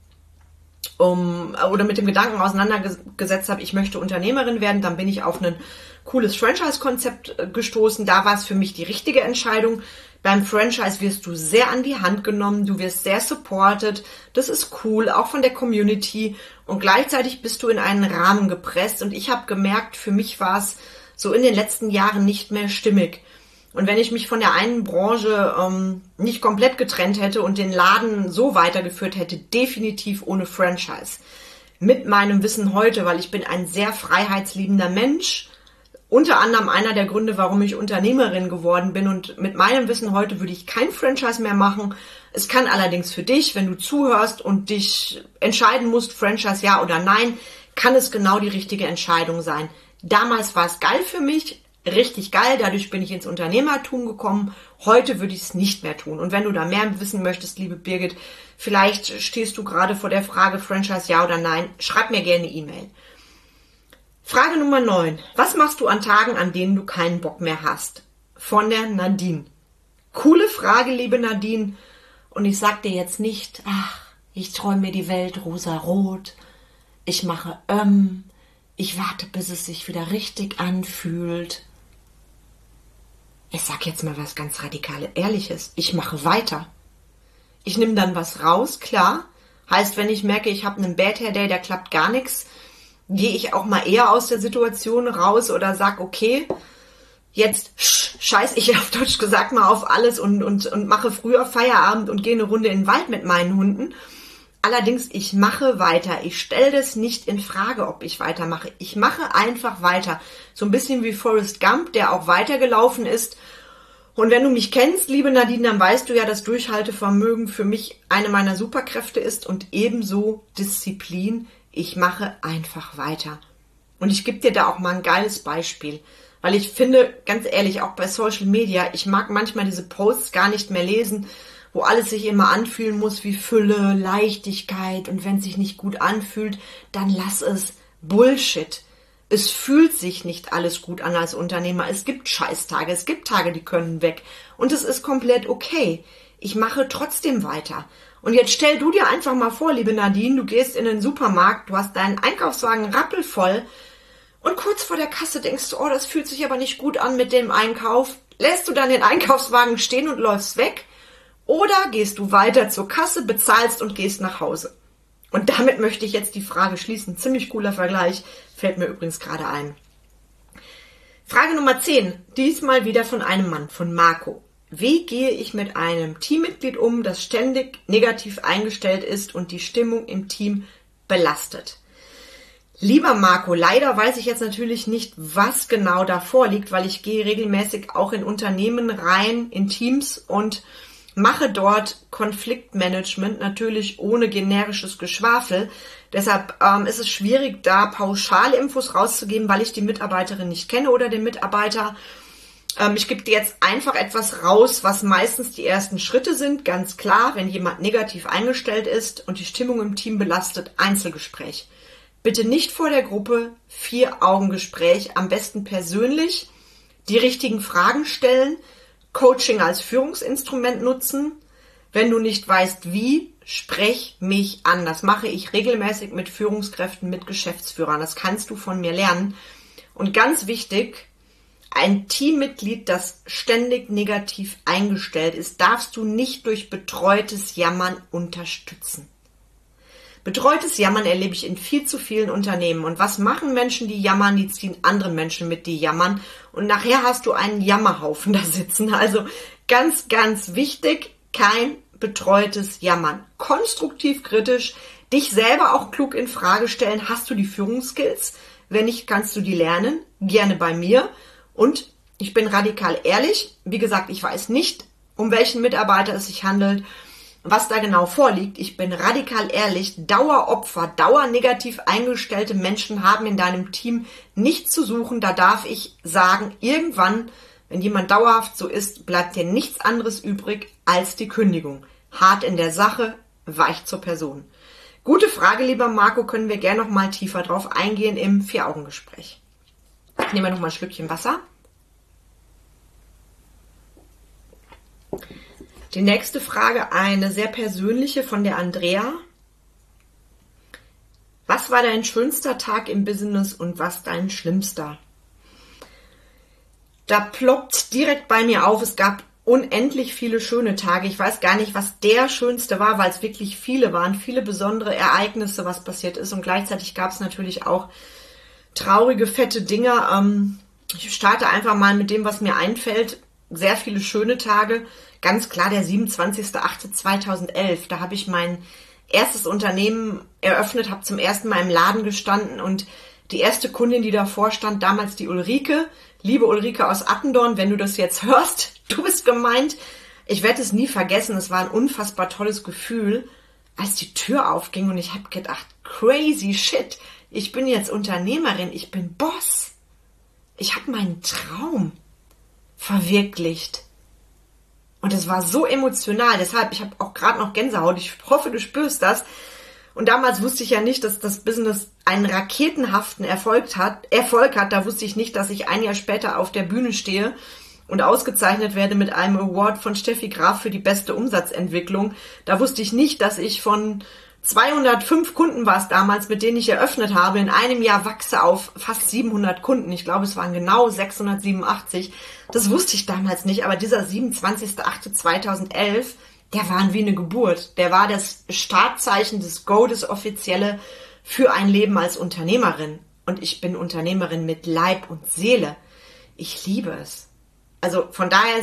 dem Gedanken auseinandergesetzt habe, ich möchte Unternehmerin werden, dann bin ich auf ein cooles Franchise-Konzept gestoßen. Da war es für mich die richtige Entscheidung. Beim Franchise wirst du sehr an die Hand genommen, du wirst sehr supported, das ist cool, auch von der Community und gleichzeitig bist du in einen Rahmen gepresst und ich habe gemerkt, für mich war es so in den letzten Jahren nicht mehr stimmig. Und wenn ich mich von der einen Branche nicht komplett getrennt hätte und den Laden so weitergeführt hätte, definitiv ohne Franchise. Mit meinem Wissen heute, weil ich bin ein sehr freiheitsliebender Mensch, unter anderem einer der Gründe, warum ich Unternehmerin geworden bin. Und mit meinem Wissen heute würde ich kein Franchise mehr machen. Es kann allerdings für dich, wenn du zuhörst und dich entscheiden musst, Franchise ja oder nein, kann es genau die richtige Entscheidung sein. Damals war es geil für mich, richtig geil, dadurch bin ich ins Unternehmertum gekommen, heute würde ich es nicht mehr tun. Und wenn du da mehr wissen möchtest, liebe Birgit, vielleicht stehst du gerade vor der Frage Franchise ja oder nein, schreib mir gerne eine E-Mail. Frage Nummer 9. Was machst du an Tagen, an denen du keinen Bock mehr hast? Von der Nadine. Coole Frage, liebe Nadine. Und ich sag dir jetzt nicht, ach, ich träume mir die Welt rosarot, ich mache ich warte, bis es sich wieder richtig anfühlt. Ich sag jetzt mal was ganz radikal Ehrliches. Ich mache weiter. Ich nehme dann was raus, klar. Heißt, wenn ich merke, ich habe einen Bad Hair Day, da klappt gar nichts, gehe ich auch mal eher aus der Situation raus oder sag, okay, jetzt scheiß ich auf Deutsch gesagt mal auf alles und mache früher Feierabend und gehe eine Runde in den Wald mit meinen Hunden. Allerdings, ich mache weiter. Ich stelle das nicht in Frage, ob ich weitermache. Ich mache einfach weiter. So ein bisschen wie Forrest Gump, der auch weitergelaufen ist. Und wenn du mich kennst, liebe Nadine, dann weißt du ja, dass Durchhaltevermögen für mich eine meiner Superkräfte ist und ebenso Disziplin. Ich mache einfach weiter. Und ich gebe dir da auch mal ein geiles Beispiel. Weil ich finde, ganz ehrlich, auch bei Social Media, ich mag manchmal diese Posts gar nicht mehr lesen, wo alles sich immer anfühlen muss wie Fülle, Leichtigkeit und wenn es sich nicht gut anfühlt, dann lass es. Bullshit. Es fühlt sich nicht alles gut an als Unternehmer. Es gibt Scheißtage, es gibt Tage, die können weg und es ist komplett okay. Ich mache trotzdem weiter. Und jetzt stell du dir einfach mal vor, liebe Nadine, du gehst in den Supermarkt, du hast deinen Einkaufswagen rappelvoll und kurz vor der Kasse denkst du, oh, das fühlt sich aber nicht gut an mit dem Einkauf. Lässt du dann den Einkaufswagen stehen und läufst weg? Oder gehst du weiter zur Kasse, bezahlst und gehst nach Hause? Und damit möchte ich jetzt die Frage schließen. Ziemlich cooler Vergleich, fällt mir übrigens gerade ein. Frage Nummer 10, diesmal wieder von einem Mann, von Marco. Wie gehe ich mit einem Teammitglied um, das ständig negativ eingestellt ist und die Stimmung im Team belastet? Lieber Marco, leider weiß ich jetzt natürlich nicht, was genau da vorliegt, weil ich gehe regelmäßig auch in Unternehmen rein, in Teams und mache dort Konfliktmanagement, natürlich ohne generisches Geschwafel. Deshalb ist es schwierig, da pauschale Infos rauszugeben, weil ich die Mitarbeiterin nicht kenne oder den Mitarbeiter. Ich gebe dir jetzt einfach etwas raus, was meistens die ersten Schritte sind. Ganz klar, wenn jemand negativ eingestellt ist und die Stimmung im Team belastet, Einzelgespräch. Bitte nicht vor der Gruppe, 4-Augen-Gespräch, am besten persönlich, die richtigen Fragen stellen, Coaching als Führungsinstrument nutzen. Wenn du nicht weißt wie, sprech mich an. Das mache ich regelmäßig mit Führungskräften, mit Geschäftsführern. Das kannst du von mir lernen. Und ganz wichtig, ein Teammitglied, das ständig negativ eingestellt ist, darfst du nicht durch betreutes Jammern unterstützen. Betreutes Jammern erlebe ich in viel zu vielen Unternehmen. Und was machen Menschen, die jammern? Die ziehen andere Menschen mit, die jammern. Und nachher hast du einen Jammerhaufen da sitzen. Also ganz, ganz wichtig, kein betreutes Jammern. Konstruktiv, kritisch, dich selber auch klug in Frage stellen. Hast du die Führungsskills? Wenn nicht, kannst du die lernen. Gerne bei mir. Und ich bin radikal ehrlich. Wie gesagt, ich weiß nicht, um welchen Mitarbeiter es sich handelt, was da genau vorliegt. Ich bin radikal ehrlich, Daueropfer, dauernegativ eingestellte Menschen haben in deinem Team nichts zu suchen. Da darf ich sagen, irgendwann, wenn jemand dauerhaft so ist, bleibt dir nichts anderes übrig als die Kündigung. Hart in der Sache, weich zur Person. Gute Frage, lieber Marco, können wir gerne noch mal tiefer drauf eingehen im 4-Augen-Gespräch. Ich nehme noch mal ein Schlückchen Wasser. Die nächste Frage, eine sehr persönliche von der Andrea. Was war dein schönster Tag im Business und was dein schlimmster? Da ploppt direkt bei mir auf, es gab unendlich viele schöne Tage. Ich weiß gar nicht, was der schönste war, weil es wirklich viele waren, viele besondere Ereignisse, was passiert ist. Und gleichzeitig gab es natürlich auch traurige, fette Dinge. Ich starte einfach mal mit dem, was mir einfällt. Sehr viele schöne Tage. Ganz klar der 27.08.2011. Da habe ich mein erstes Unternehmen eröffnet, habe zum ersten Mal im Laden gestanden und die erste Kundin, die davor stand, damals die Ulrike. Liebe Ulrike aus Attendorn, wenn du das jetzt hörst, du bist gemeint. Ich werde es nie vergessen. Es war ein unfassbar tolles Gefühl, als die Tür aufging und ich habe gedacht, crazy shit. Ich bin jetzt Unternehmerin, ich bin Boss. ich habe meinen Traum verwirklicht. Und es war so emotional, deshalb, ich habe auch gerade noch Gänsehaut, ich hoffe, du spürst das. Und damals wusste ich ja nicht, dass das Business einen raketenhaften Erfolg hat. Da wusste ich nicht, dass ich ein Jahr später auf der Bühne stehe und ausgezeichnet werde mit einem Award von Steffi Graf für die beste Umsatzentwicklung. Da wusste ich nicht, dass ich von 205 Kunden war es damals, mit denen ich eröffnet habe, in einem Jahr wachse auf fast 700 Kunden. Ich glaube, es waren genau 687. Das wusste ich damals nicht, aber dieser 27.08.2011, der war wie eine Geburt. Der war das Startzeichen, das Go, das Offizielle für ein Leben als Unternehmerin. Und ich bin Unternehmerin mit Leib und Seele. Ich liebe es. Also von daher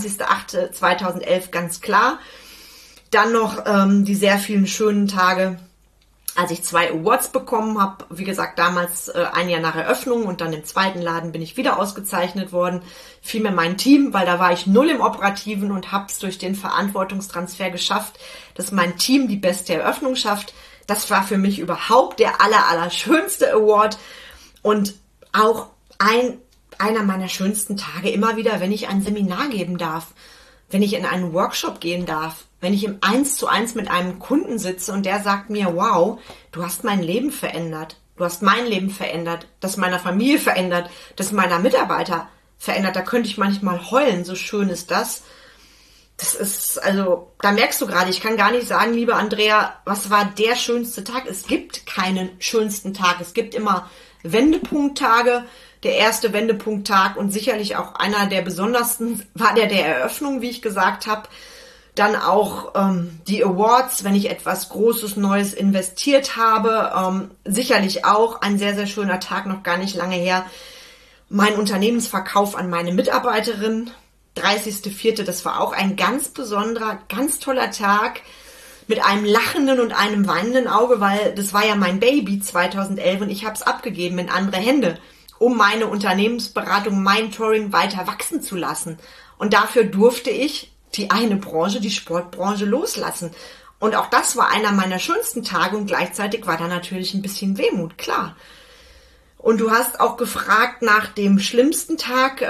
27.08.2011 ganz klar. Dann noch die sehr vielen schönen Tage, als ich 2 Awards bekommen habe. Wie gesagt, damals ein Jahr nach Eröffnung und dann im zweiten Laden bin ich wieder ausgezeichnet worden. Vielmehr mein Team, weil da war ich null im Operativen und habe es durch den Verantwortungstransfer geschafft, dass mein Team die beste Eröffnung schafft. Das war für mich überhaupt der allerschönste Award und auch einer meiner schönsten Tage immer wieder, wenn ich ein Seminar geben darf, wenn ich in einen Workshop gehen darf, wenn ich im 1:1 mit einem Kunden sitze und der sagt mir, wow, du hast mein Leben verändert, du hast mein Leben verändert, das meiner Familie verändert, das meiner Mitarbeiter verändert, da könnte ich manchmal heulen, so schön ist das. Das ist, also, da merkst du gerade, ich kann gar nicht sagen, liebe Andrea, was war der schönste Tag? Es gibt keinen schönsten Tag, es gibt immer Wendepunkttage. Der erste Wendepunkttag und sicherlich auch einer der besondersten war der Eröffnung, wie ich gesagt habe. Dann auch die Awards, wenn ich etwas Großes, Neues investiert habe. Sicherlich auch ein sehr, sehr schöner Tag, noch gar nicht lange her. Mein Unternehmensverkauf an meine Mitarbeiterin, 30.04., das war auch ein ganz besonderer, ganz toller Tag mit einem lachenden und einem weinenden Auge, weil das war ja mein Baby 2011 und ich habe es abgegeben in andere Hände, um meine Unternehmensberatung, Mentoring weiter wachsen zu lassen. Und dafür durfte ich die eine Branche, die Sportbranche, loslassen. Und auch das war einer meiner schönsten Tage und gleichzeitig war da natürlich ein bisschen Wehmut, klar. Und du hast auch gefragt nach dem schlimmsten Tag.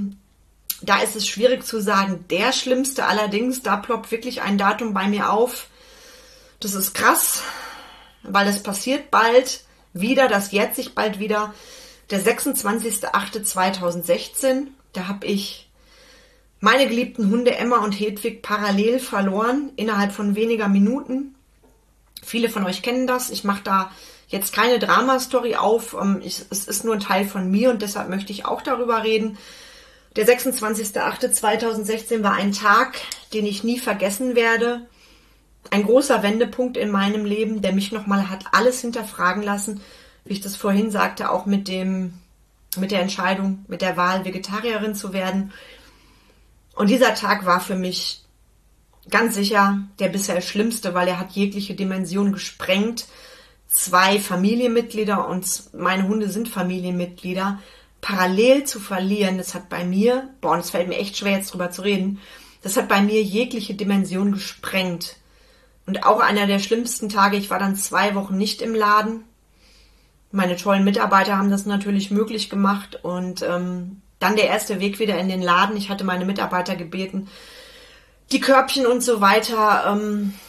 Da ist es schwierig zu sagen, der schlimmste. Allerdings, da ploppt wirklich ein Datum bei mir auf. Das ist krass, weil das passiert bald wieder, das jährt sich bald wieder. Der 26.08.2016, da habe ich meine geliebten Hunde Emma und Hedwig parallel verloren, innerhalb von weniger Minuten. Viele von euch kennen das. Ich mache da jetzt keine Drama-Story auf. Es ist nur ein Teil von mir und deshalb möchte ich auch darüber reden. Der 26.08.2016 war ein Tag, den ich nie vergessen werde. Ein großer Wendepunkt in meinem Leben, der mich nochmal hat alles hinterfragen lassen, wie ich das vorhin sagte, auch mit der Entscheidung, mit der Wahl, Vegetarierin zu werden. Und dieser Tag war für mich ganz sicher der bisher schlimmste, weil er hat jegliche Dimension gesprengt. 2 Familienmitglieder, und meine Hunde sind Familienmitglieder, parallel zu verlieren, das hat bei mir, und es fällt mir echt schwer jetzt drüber zu reden, das hat bei mir jegliche Dimension gesprengt. Und auch einer der schlimmsten Tage, ich war dann 2 Wochen nicht im Laden. Meine tollen Mitarbeiter haben das natürlich möglich gemacht und dann der erste Weg wieder in den Laden. Ich hatte meine Mitarbeiter gebeten, die Körbchen und so weiter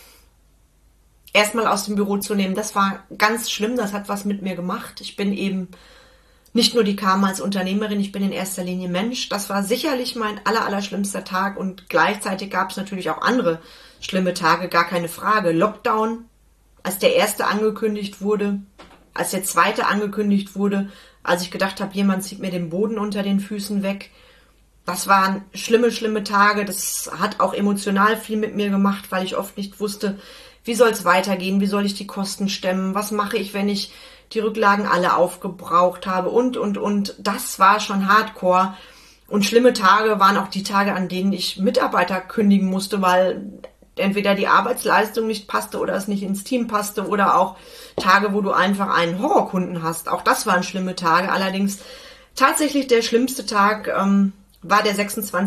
erstmal aus dem Büro zu nehmen. Das war ganz schlimm, das hat was mit mir gemacht. Ich bin eben nicht nur die Karma als Unternehmerin, ich bin in erster Linie Mensch. Das war sicherlich mein allerschlimmster Tag und gleichzeitig gab es natürlich auch andere schlimme Tage, gar keine Frage. Lockdown, als der erste angekündigt wurde, als der zweite angekündigt wurde, als ich gedacht habe, jemand zieht mir den Boden unter den Füßen weg. Das waren schlimme Tage. Das hat auch emotional viel mit mir gemacht, weil ich oft nicht wusste, wie soll es weitergehen, wie soll ich die Kosten stemmen, was mache ich, wenn ich die Rücklagen alle aufgebraucht habe und. Das war schon hardcore. Und schlimme Tage waren auch die Tage, an denen ich Mitarbeiter kündigen musste, weil entweder die Arbeitsleistung nicht passte oder es nicht ins Team passte oder auch Tage, wo du einfach einen Horrorkunden hast. Auch das waren schlimme Tage. Allerdings tatsächlich der schlimmste Tag war der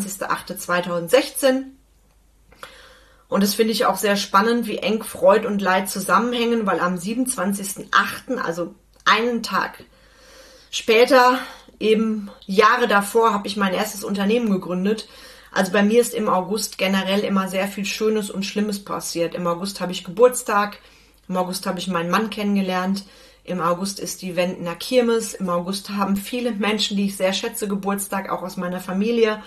26.08.2016. Und das finde ich auch sehr spannend, wie eng Freud und Leid zusammenhängen, weil am 27.08., also einen Tag später, eben Jahre davor habe ich mein erstes Unternehmen gegründet. Also bei mir ist im August generell immer sehr viel Schönes und Schlimmes passiert. Im August habe ich Geburtstag, im August habe ich meinen Mann kennengelernt, im August ist die Wendener Kirmes, im August haben viele Menschen, die ich sehr schätze, Geburtstag, auch aus meiner Familie.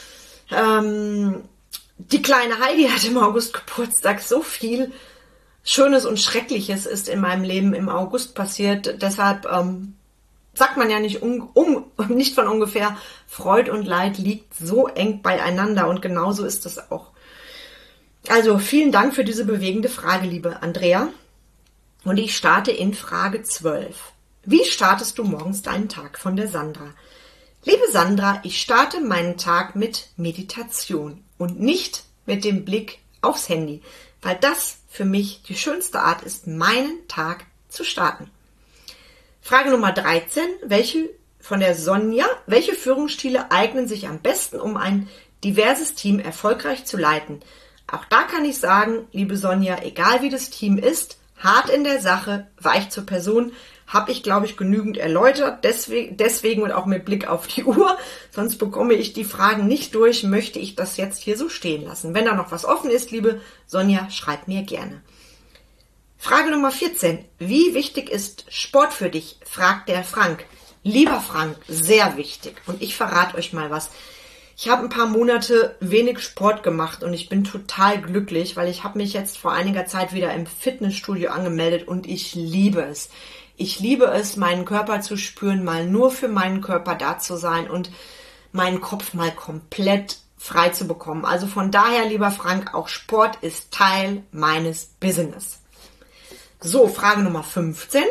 Die kleine Heidi hat im August Geburtstag. So viel Schönes und Schreckliches ist in meinem Leben im August passiert. Deshalb sagt man ja nicht von ungefähr, Freud und Leid liegt so eng beieinander und genauso ist es auch. Also vielen Dank für diese bewegende Frage, liebe Andrea. Und ich starte in Frage 12. Wie startest du morgens deinen Tag? Von der Sandra. Liebe Sandra, ich starte meinen Tag mit Meditation und nicht mit dem Blick aufs Handy, weil das für mich die schönste Art ist, meinen Tag zu starten. Frage Nummer 13. Von der Sonja. Welche Führungsstile eignen sich am besten, um ein diverses Team erfolgreich zu leiten? Auch da kann ich sagen, liebe Sonja, egal wie das Team ist, hart in der Sache, weich zur Person, habe ich, glaube ich, genügend erläutert. Deswegen und auch mit Blick auf die Uhr, sonst bekomme ich die Fragen nicht durch, möchte ich das jetzt hier so stehen lassen. Wenn da noch was offen ist, liebe Sonja, schreib mir gerne. Frage Nummer 14. Wie wichtig ist Sport für dich? Fragt der Frank. Lieber Frank, sehr wichtig. Und ich verrate euch mal was. Ich habe ein paar Monate wenig Sport gemacht und ich bin total glücklich, weil ich habe mich jetzt vor einiger Zeit wieder im Fitnessstudio angemeldet und ich liebe es. Ich liebe es, meinen Körper zu spüren, mal nur für meinen Körper da zu sein und meinen Kopf mal komplett frei zu bekommen. Also von daher, lieber Frank, auch Sport ist Teil meines Business. So, Frage Nummer 15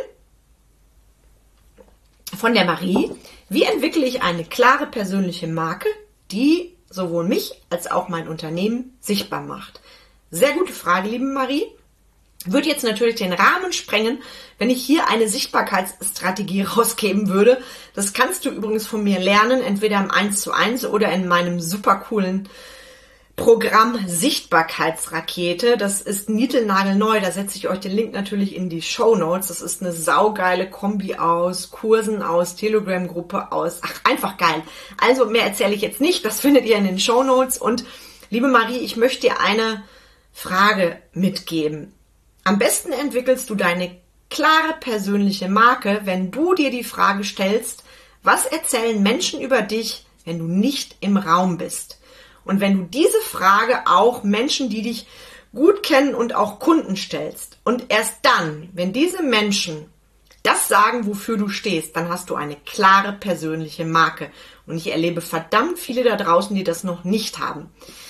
von der Marie. Wie entwickle ich eine klare persönliche Marke, die sowohl mich als auch mein Unternehmen sichtbar macht? Sehr gute Frage, liebe Marie. Würde jetzt natürlich den Rahmen sprengen, wenn ich hier eine Sichtbarkeitsstrategie rausgeben würde. Das kannst du übrigens von mir lernen, entweder im 1:1 oder in meinem super coolen Programm Sichtbarkeitsrakete. Das ist niegelnagelneu, da setze ich euch den Link natürlich in die Shownotes. Das ist eine saugeile Kombi aus Kursen, aus Telegram-Gruppe, einfach geil. Also mehr erzähle ich jetzt nicht, das findet ihr in den Shownotes. Und liebe Marie, ich möchte dir eine Frage mitgeben. Am besten entwickelst du deine klare persönliche Marke, wenn du dir die Frage stellst, was erzählen Menschen über dich, wenn du nicht im Raum bist? Und wenn du diese Frage auch Menschen, die dich gut kennen und auch Kunden stellst und erst dann, wenn diese Menschen das sagen, wofür du stehst, dann hast du eine klare persönliche Marke. Und ich erlebe verdammt viele da draußen, die das noch nicht haben.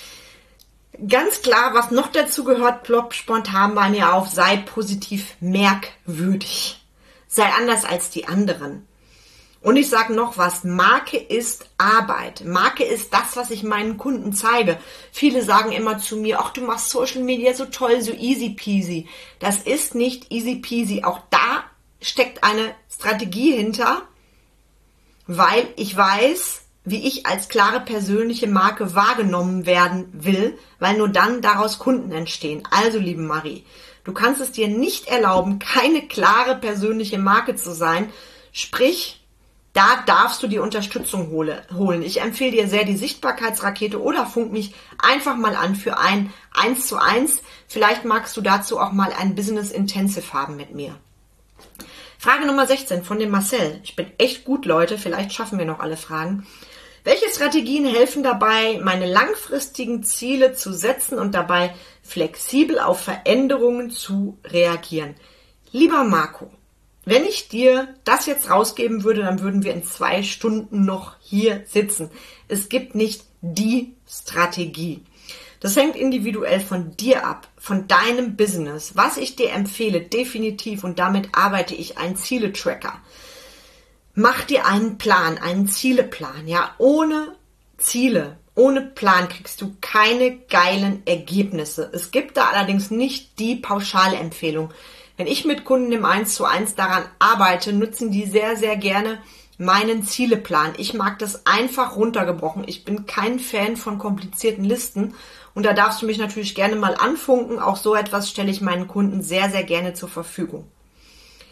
Ganz klar, was noch dazu gehört, ploppt spontan bei mir auf, sei positiv merkwürdig. Sei anders als die anderen. Und ich sage noch was, Marke ist Arbeit. Marke ist das, was ich meinen Kunden zeige. Viele sagen immer zu mir, ach, du machst Social Media so toll, so easy peasy. Das ist nicht easy peasy. Auch da steckt eine Strategie hinter, weil ich weiß, wie ich als klare persönliche Marke wahrgenommen werden will, weil nur dann daraus Kunden entstehen. Also, liebe Marie, du kannst es dir nicht erlauben, keine klare persönliche Marke zu sein. Sprich, da darfst du die Unterstützung holen. Ich empfehle dir sehr die Sichtbarkeitsrakete oder funk mich einfach mal an für ein 1:1. Vielleicht magst du dazu auch mal ein Business Intensive haben mit mir. Frage Nummer 16 von dem Marcel. Ich bin echt gut, Leute. Vielleicht schaffen wir noch alle Fragen. Welche Strategien helfen dabei, meine langfristigen Ziele zu setzen und dabei flexibel auf Veränderungen zu reagieren? Lieber Marco, wenn ich dir das jetzt rausgeben würde, dann würden wir in 2 Stunden noch hier sitzen. Es gibt nicht die Strategie. Das hängt individuell von dir ab, von deinem Business. Was ich dir empfehle, definitiv, und damit arbeite ich, ein Ziele-Tracker. Mach dir einen Plan, einen Zieleplan. Ja, ohne Ziele, ohne Plan kriegst du keine geilen Ergebnisse. Es gibt da allerdings nicht die Pauschalempfehlung. Wenn ich mit Kunden im 1:1 daran arbeite, nutzen die sehr, sehr gerne meinen Zieleplan. Ich mag das einfach runtergebrochen. Ich bin kein Fan von komplizierten Listen und da darfst du mich natürlich gerne mal anfunken. Auch so etwas stelle ich meinen Kunden sehr, sehr gerne zur Verfügung.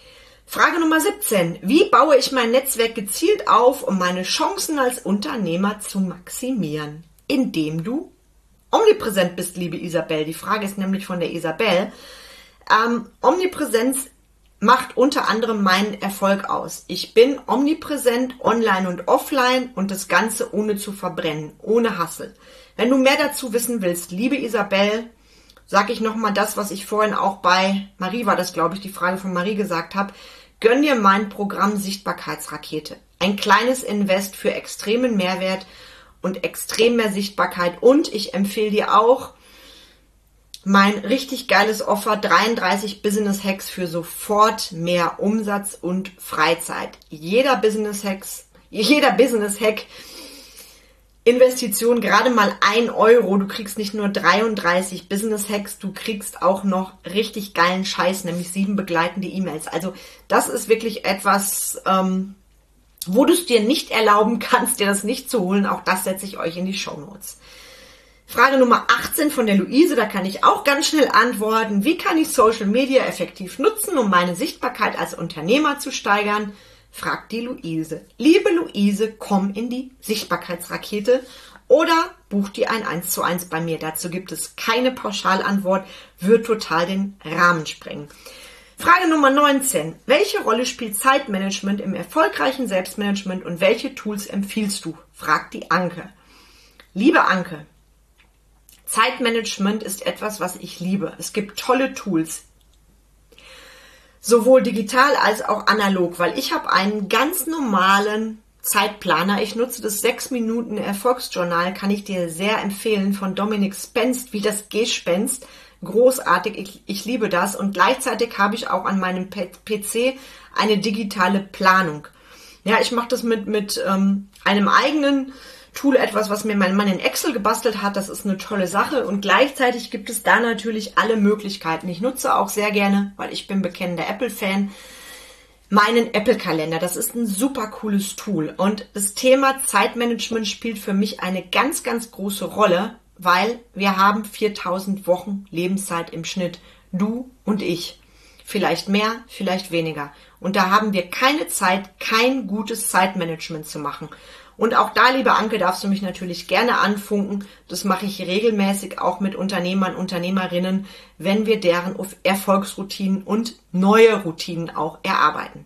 Frage Nummer 17. Wie baue ich mein Netzwerk gezielt auf, um meine Chancen als Unternehmer zu maximieren? Indem du omnipräsent bist, liebe Isabel. Die Frage ist nämlich von der Isabel. Omnipräsenz macht unter anderem meinen Erfolg aus. Ich bin omnipräsent, online und offline und das Ganze ohne zu verbrennen, ohne Hassel. Wenn du mehr dazu wissen willst, liebe Isabel, sage ich nochmal das, was ich vorhin auch bei Marie, war das glaube ich, die Frage von Marie gesagt habe, gönn dir mein Programm Sichtbarkeitsrakete. Ein kleines Invest für extremen Mehrwert und extrem mehr Sichtbarkeit und ich empfehle dir auch mein richtig geiles Offer, 33 Business Hacks für sofort mehr Umsatz und Freizeit. Jeder Business Hack, Investition gerade mal 1 Euro. Du kriegst nicht nur 33 Business Hacks, du kriegst auch noch richtig geilen Scheiß, nämlich 7 begleitende E-Mails. Also das ist wirklich etwas, wo du es dir nicht erlauben kannst, dir das nicht zu holen. Auch das setze ich euch in die Shownotes. Frage Nummer 18 von der Luise, da kann ich auch ganz schnell antworten. Wie kann ich Social Media effektiv nutzen, um meine Sichtbarkeit als Unternehmer zu steigern? Fragt die Luise. Liebe Luise, komm in die Sichtbarkeitsrakete oder buch dir ein 1:1 bei mir. Dazu gibt es keine Pauschalantwort, wird total den Rahmen sprengen. Frage Nummer 19. Welche Rolle spielt Zeitmanagement im erfolgreichen Selbstmanagement und welche Tools empfiehlst du? Fragt die Anke. Liebe Anke, Zeitmanagement ist etwas, was ich liebe. Es gibt tolle Tools, sowohl digital als auch analog, weil ich habe einen ganz normalen Zeitplaner. Ich nutze das 6 Minuten Erfolgsjournal, kann ich dir sehr empfehlen, von Dominik Spenst, wie das Gespenst. Großartig, ich liebe das. Und gleichzeitig habe ich auch an meinem PC eine digitale Planung. Ja, ich mache das mit einem eigenen Tool, etwas, was mir mein Mann in Excel gebastelt hat. Das ist eine tolle Sache. Und gleichzeitig gibt es da natürlich alle Möglichkeiten. Ich nutze auch sehr gerne, weil ich bin bekennender Apple-Fan, meinen Apple-Kalender. Das ist ein super cooles Tool. Und das Thema Zeitmanagement spielt für mich eine ganz, ganz große Rolle, weil wir haben 4000 Wochen Lebenszeit im Schnitt. Du und ich. Vielleicht mehr, vielleicht weniger. Und da haben wir keine Zeit, kein gutes Zeitmanagement zu machen. Und auch da, liebe Anke, darfst du mich natürlich gerne anfunken. Das mache ich regelmäßig auch mit Unternehmern, Unternehmerinnen, wenn wir deren Erfolgsroutinen und neue Routinen auch erarbeiten.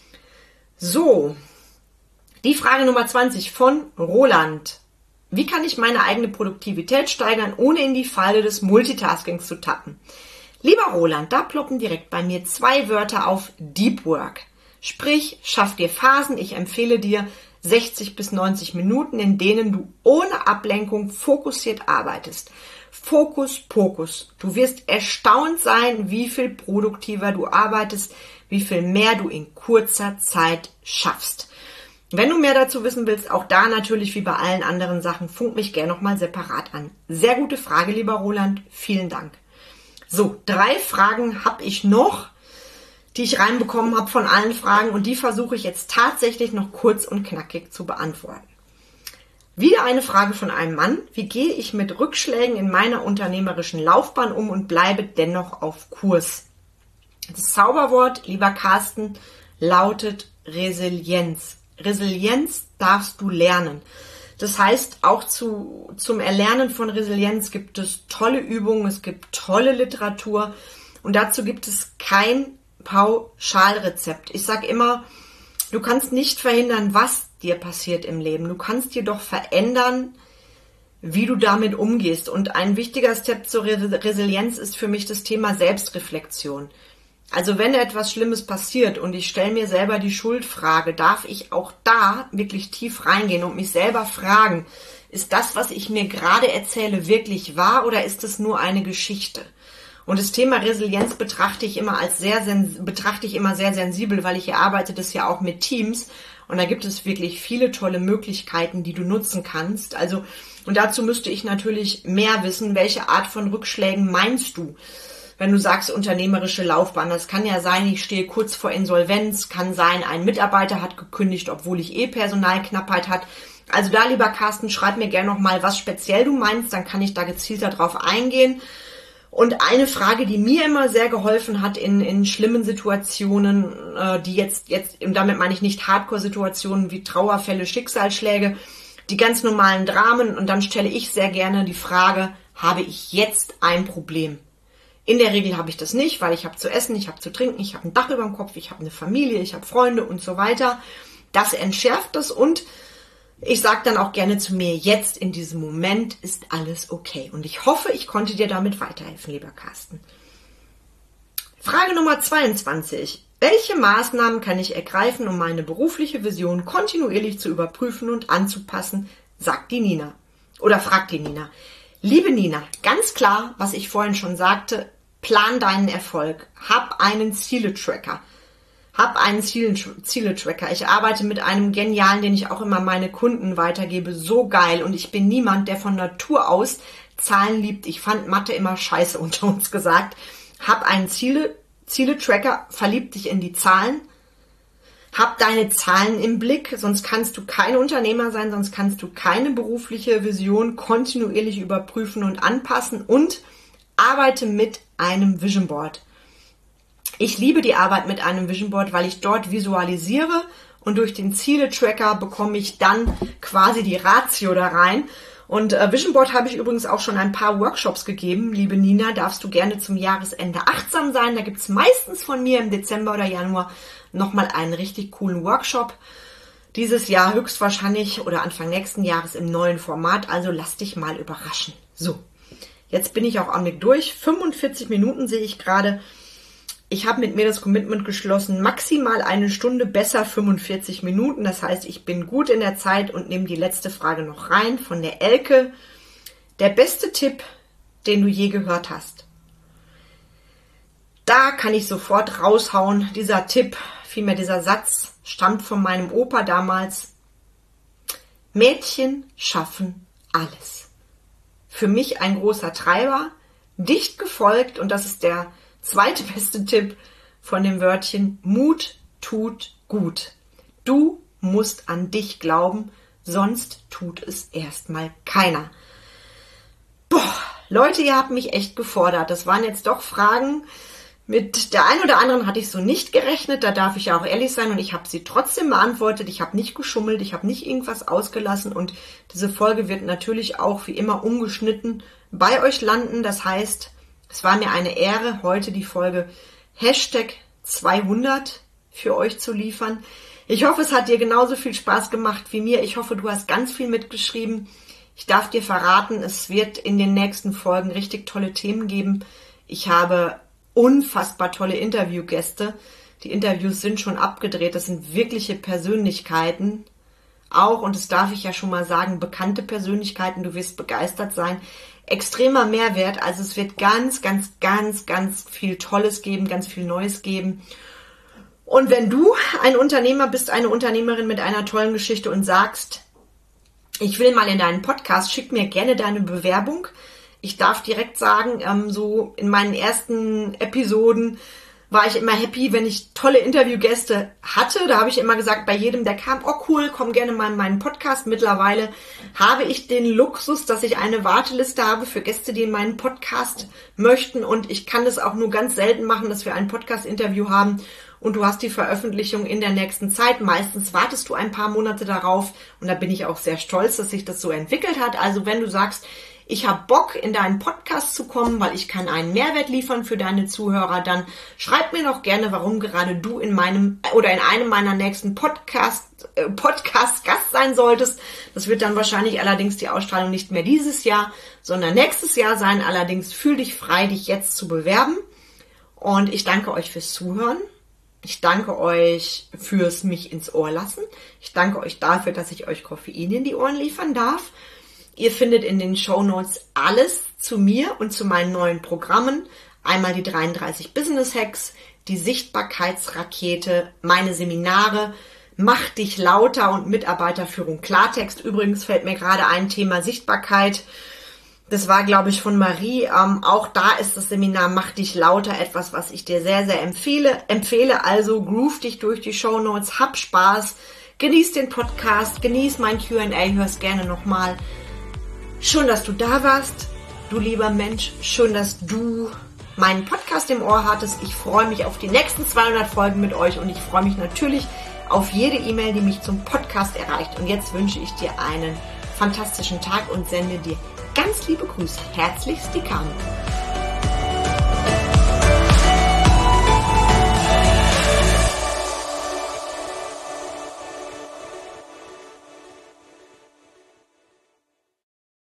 So, die Frage Nummer 20 von Roland. Wie kann ich meine eigene Produktivität steigern, ohne in die Falle des Multitaskings zu tappen? Lieber Roland, da ploppen direkt bei mir 2 Wörter auf: Deep Work. Sprich, schaff dir Phasen. Ich empfehle dir 60 bis 90 Minuten, in denen du ohne Ablenkung fokussiert arbeitest. Fokus, Pokus. Du wirst erstaunt sein, wie viel produktiver du arbeitest, wie viel mehr du in kurzer Zeit schaffst. Wenn du mehr dazu wissen willst, auch da natürlich wie bei allen anderen Sachen, funk mich gerne nochmal separat an. Sehr gute Frage, lieber Roland. Vielen Dank. So, 3 Fragen habe ich noch, die ich reinbekommen habe von allen Fragen und die versuche ich jetzt tatsächlich noch kurz und knackig zu beantworten. Wieder eine Frage von einem Mann. Wie gehe ich mit Rückschlägen in meiner unternehmerischen Laufbahn um und bleibe dennoch auf Kurs? Das Zauberwort, lieber Carsten, lautet Resilienz. Resilienz darfst du lernen. Das heißt, auch zum Erlernen von Resilienz gibt es tolle Übungen, es gibt tolle Literatur und dazu gibt es kein Pauschalrezept. Ich sage immer, du kannst nicht verhindern, was dir passiert im Leben. Du kannst jedoch verändern, wie du damit umgehst. Und ein wichtiger Step zur Resilienz ist für mich das Thema Selbstreflexion. Also wenn etwas Schlimmes passiert und ich stelle mir selber die Schuldfrage, darf ich auch da wirklich tief reingehen und mich selber fragen, ist das, was ich mir gerade erzähle, wirklich wahr oder ist es nur eine Geschichte? Und das Thema Resilienz betrachte ich immer sehr sensibel, weil ich erarbeite das ja auch mit Teams und da gibt es wirklich viele tolle Möglichkeiten, die du nutzen kannst. Also, und dazu müsste ich natürlich mehr wissen, welche Art von Rückschlägen meinst du? Wenn du sagst, unternehmerische Laufbahn, das kann ja sein, ich stehe kurz vor Insolvenz, kann sein, ein Mitarbeiter hat gekündigt, obwohl ich Personalknappheit hat. Also da, lieber Carsten, schreib mir gerne nochmal, was speziell du meinst, dann kann ich da gezielter drauf eingehen. Und eine Frage, die mir immer sehr geholfen hat in schlimmen Situationen, die jetzt, damit meine ich nicht Hardcore-Situationen wie Trauerfälle, Schicksalsschläge, die ganz normalen Dramen. Und dann stelle ich sehr gerne die Frage, habe ich jetzt ein Problem? In der Regel habe ich das nicht, weil ich habe zu essen, ich habe zu trinken, ich habe ein Dach über dem Kopf, ich habe eine Familie, ich habe Freunde und so weiter. Das entschärft es und ich sage dann auch gerne zu mir, jetzt in diesem Moment ist alles okay. Und ich hoffe, ich konnte dir damit weiterhelfen, lieber Carsten. Frage Nummer 22. Welche Maßnahmen kann ich ergreifen, um meine berufliche Vision kontinuierlich zu überprüfen und anzupassen, sagt die Nina. Oder fragt die Nina. Liebe Nina, ganz klar, was ich vorhin schon sagte, plan deinen Erfolg. Hab einen Ziele-Tracker. Ich arbeite mit einem genialen, den ich auch immer meine Kunden weitergebe, so geil. Und ich bin niemand, der von Natur aus Zahlen liebt. Ich fand Mathe immer scheiße, unter uns gesagt. Hab einen Ziele-Tracker, verlieb dich in die Zahlen. Hab deine Zahlen im Blick, sonst kannst du kein Unternehmer sein, sonst kannst du keine berufliche Vision kontinuierlich überprüfen und anpassen und arbeite mit einem Vision Board. Ich liebe die Arbeit mit einem Vision Board, weil ich dort visualisiere und durch den Ziele-Tracker bekomme ich dann quasi die Ratio da rein. Und Vision Board habe ich übrigens auch schon ein paar Workshops gegeben. Liebe Nina, darfst du gerne zum Jahresende achtsam sein. Da gibt es meistens von mir im Dezember oder Januar nochmal einen richtig coolen Workshop. Dieses Jahr höchstwahrscheinlich oder Anfang nächsten Jahres im neuen Format. Also lass dich mal überraschen. So, jetzt bin ich auch am Weg durch. 45 Minuten sehe ich gerade. Ich habe mit mir das Commitment geschlossen, maximal eine Stunde, besser 45 Minuten. Das heißt, ich bin gut in der Zeit und nehme die letzte Frage noch rein von der Elke. Der beste Tipp, den du je gehört hast. Da kann ich sofort raushauen. Dieser Tipp, vielmehr dieser Satz, stammt von meinem Opa damals. Mädchen schaffen alles. Für mich ein großer Treiber, dicht gefolgt, und das ist der zweite beste Tipp von dem Wörtchen, Mut tut gut. Du musst an dich glauben, sonst tut es erstmal keiner. Boah, Leute, ihr habt mich echt gefordert. Das waren jetzt doch Fragen, mit der einen oder anderen hatte ich so nicht gerechnet, da darf ich ja auch ehrlich sein und ich habe sie trotzdem beantwortet. Ich habe nicht geschummelt, ich habe nicht irgendwas ausgelassen und diese Folge wird natürlich auch wie immer ungeschnitten bei euch landen. Das heißt, es war mir eine Ehre, heute die Folge #200 für euch zu liefern. Ich hoffe, es hat dir genauso viel Spaß gemacht wie mir. Ich hoffe, du hast ganz viel mitgeschrieben. Ich darf dir verraten, es wird in den nächsten Folgen richtig tolle Themen geben. Ich habe unfassbar tolle Interviewgäste. Die Interviews sind schon abgedreht. Das sind wirkliche Persönlichkeiten. Auch, und das darf ich ja schon mal sagen, bekannte Persönlichkeiten. Du wirst begeistert sein. Extremer Mehrwert, also es wird ganz viel Tolles geben, ganz viel Neues geben. Und wenn du ein Unternehmer bist, eine Unternehmerin mit einer tollen Geschichte und sagst, ich will mal in deinen Podcast, schick mir gerne deine Bewerbung. Ich darf direkt sagen, so in meinen ersten Episoden war ich immer happy, wenn ich tolle Interviewgäste hatte. Da habe ich immer gesagt, bei jedem, der kam, oh cool, komm gerne mal in meinen Podcast. Mittlerweile habe ich den Luxus, dass ich eine Warteliste habe für Gäste, die in meinen Podcast möchten. Und ich kann das auch nur ganz selten machen, dass wir ein Podcast-Interview haben und du hast die Veröffentlichung in der nächsten Zeit. Meistens wartest du ein paar Monate darauf und da bin ich auch sehr stolz, dass sich das so entwickelt hat. Also wenn du sagst, ich habe Bock, in deinen Podcast zu kommen, weil ich kann einen Mehrwert liefern für deine Zuhörer, dann schreib mir doch gerne, warum gerade du in meinem oder in einem meiner nächsten Podcast Gast sein solltest. Das wird dann wahrscheinlich allerdings die Ausstrahlung nicht mehr dieses Jahr, sondern nächstes Jahr sein. Allerdings fühl dich frei, dich jetzt zu bewerben. Und ich danke euch fürs Zuhören. Ich danke euch fürs mich ins Ohr lassen. Ich danke euch dafür, dass ich euch Koffein in die Ohren liefern darf. Ihr findet in den Shownotes alles zu mir und zu meinen neuen Programmen. Einmal die 33 Business Hacks, die Sichtbarkeitsrakete, meine Seminare, Mach dich lauter und Mitarbeiterführung Klartext. Übrigens fällt mir gerade ein Thema Sichtbarkeit. Das war, glaube ich, von Marie. Auch da ist das Seminar Mach dich lauter etwas, was ich dir sehr, sehr empfehle. Also groove dich durch die Shownotes, hab Spaß, genieß den Podcast, genieß mein Q&A, hör's gerne nochmal. Schön, dass du da warst. Du lieber Mensch, schön, dass du meinen Podcast im Ohr hattest. Ich freue mich auf die nächsten 200 Folgen mit euch und ich freue mich natürlich auf jede E-Mail, die mich zum Podcast erreicht. Und jetzt wünsche ich dir einen fantastischen Tag und sende dir ganz liebe Grüße. Herzlichst, die Carmen.